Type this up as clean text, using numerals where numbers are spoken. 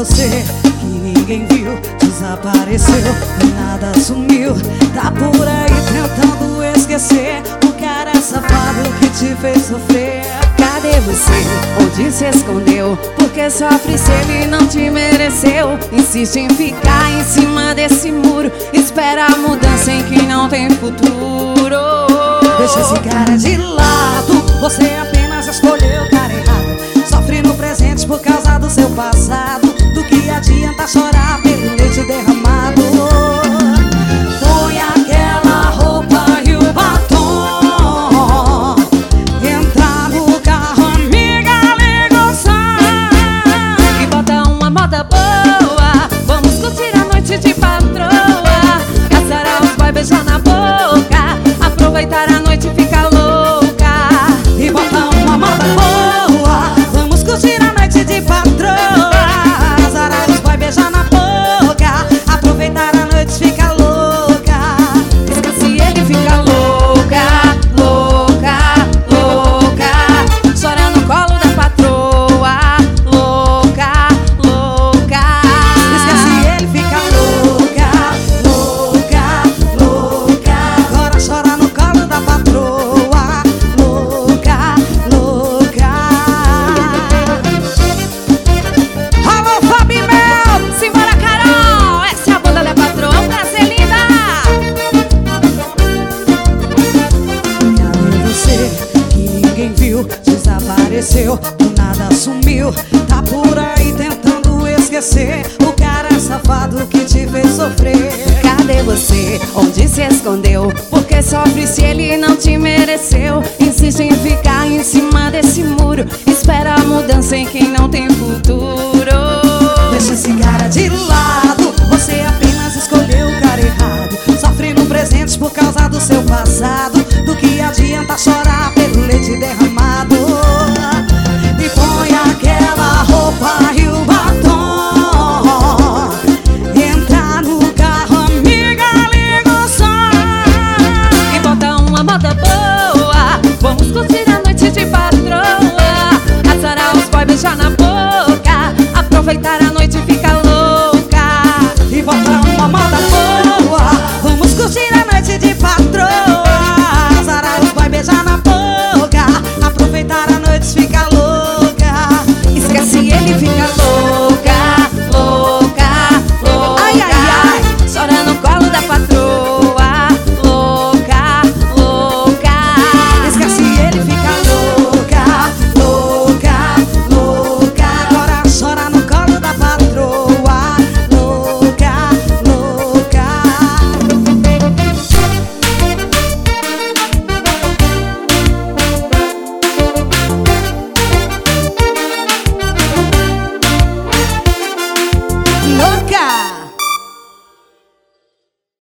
você que ninguém viu? Desapareceu, nada sumiu. Tá por aí tentando esquecer o cara safado que te fez sofrer. Cadê você? Onde se escondeu? Porque sofre se ele não te mereceu. Insiste em ficar em cima desse muro. Espera a mudança em quem não tem futuro. Deixa esse cara de lado. Você apenas escolheu o cara errado. Sofre no presente por causa do seu passado. Do que adianta chorar pelo leite derramado? Põe aquela roupa e o batom. Entra no carro, amiga, liga o som e bota uma moda boa. Vamos curtir a noite de patroa. Caçar os boys, beijar na boca. Aproveitar a noite e ficar louca. E bota uma moda boa. Vamos curtir a noite de patroa. Caçar os boys, beijar na boca. Aproveitar a noite e ficar louca. Esquece ele, fica louca, louca, louca. Chora no colo da patroa. Louca, louca. Esquece ele, fica louca, louca, louca. Agora chora no colo da patroa. Louca, louca. Alô, Fabi Mel, simbora, Carol. Essa é a banda da patroa, pra ser linda. Cadê você que ninguém viu? Desapareceu, do nada sumiu. Tá por aí tentando esquecer o cara safado que te fez sofrer. Cadê você? Onde se escondeu? Porque sofre se ele não te mereceu. Insiste em ficar em cima desse muro. Espera a mudança em quem não tem futuro. Deixa esse cara de lado. Você apenas escolheu o cara errado. Sofre no presente por causa do seu passado. Do que adianta chorar pelo leite derramado? E põe aquela roupa e o batom. Entra no carro, amiga, liga o som E bota uma moda boa. Vamos curtir a noite de patroa. Azarar os boys, beijar na boca. Aproveitar a noite e ficar louca. e bota uma moda boa.